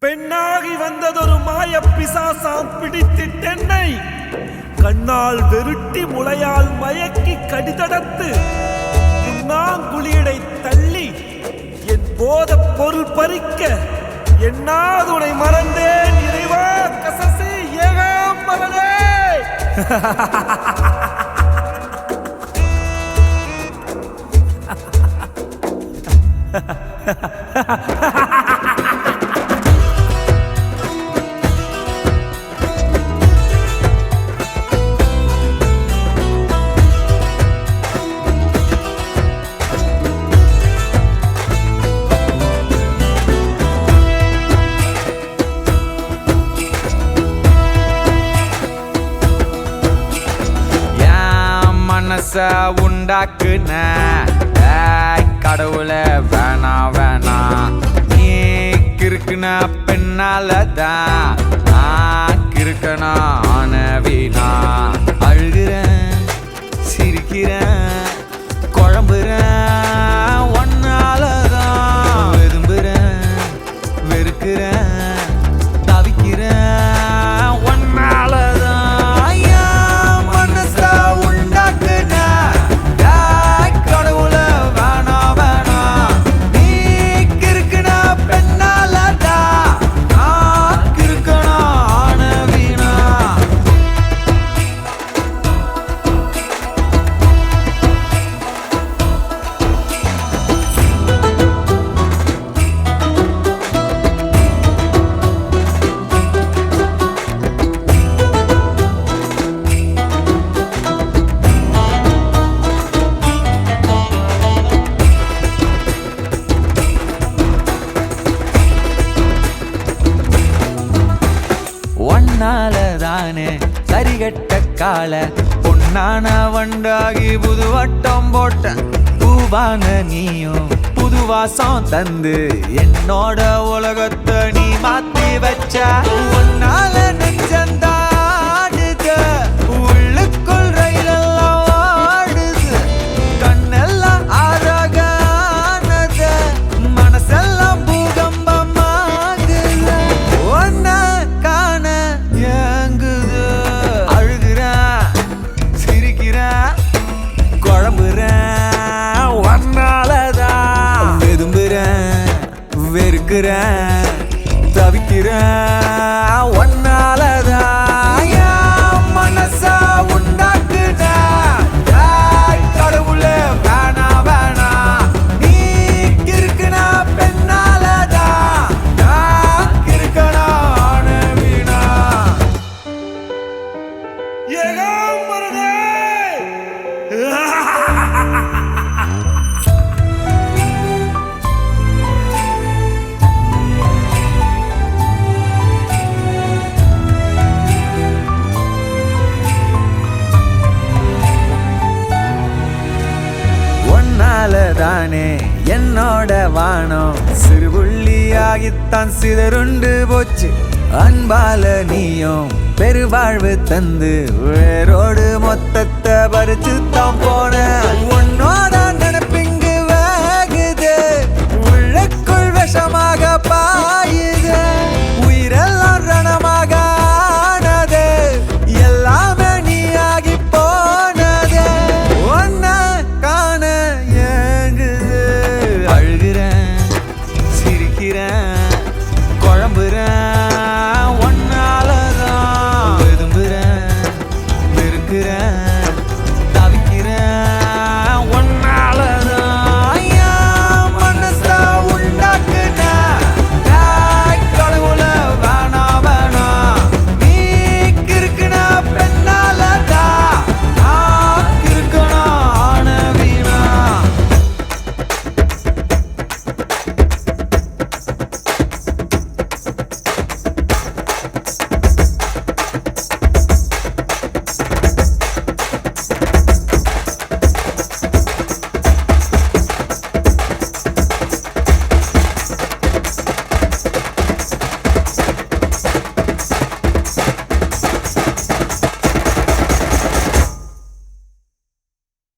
பெண்ணாகி வந்ததொரு மாய பிசாசாம் பிடித்திட்டென்னை கண்ணால் வெருட்டி முளையால் மயக்கி கடிதடத்து குளியடை தள்ளி என் போத பொருள் பறிக்க என்னாதுனை மறந்தேன் இறைவா கசசி ஏகாம்பரனே. உண்டாக்குன கடவுளை வேணா வேணா நீ கிறுக்குன பெண்ணாலதான் கிறுக்கனா ஆனவீனா அழுகிறேன் சிரிக்கிறேன் குழம்புறேன் ஒன்னாலதான் விரும்புறேன் வெறுக்கிறேன் தவிக்கிறேன் ஒன்னாலதான் தானே சரிகட்ட கால பொன்னான வண்டாகி புது வட்டம் போட்ட பூவான நீயும் புது வாசம் தந்து என்னோட உலகத்தை நீ மாத்தி வச்ச உன்னால நெஞ்சந்தாடுது உள்ளுக்குள் ரயிலெல்லாம் ஆடுது கண்ணெல்லாம் ஆராகானது மனசெல்லாம் பூகம்பமாகுது ஒன்ன காண அழுகிறேன் சிரிக்கிறேன் குழம்புறேன் ஒன்னாலதான் விரும்புறேன் வெறுக்கிறேன் தவிக்கிறேன் ஒன்னாலதான் மனசா உண்டாக்குன கடவுளே வேணா வேணா நீ கிறுக்குன பெண்ணாலதான் கிறுக்கனா ஆனவீனா. ஏகாம்பரனே. தானே என்னோட வானம் சிறுபுள்ளியாகித்தான் சிதறுண்டு போச்சு அன்பால நீயும் பெருவாழ்வு தந்து வேரோடு மொத்தத்தை பறிச்சு தான் போன உன்னோட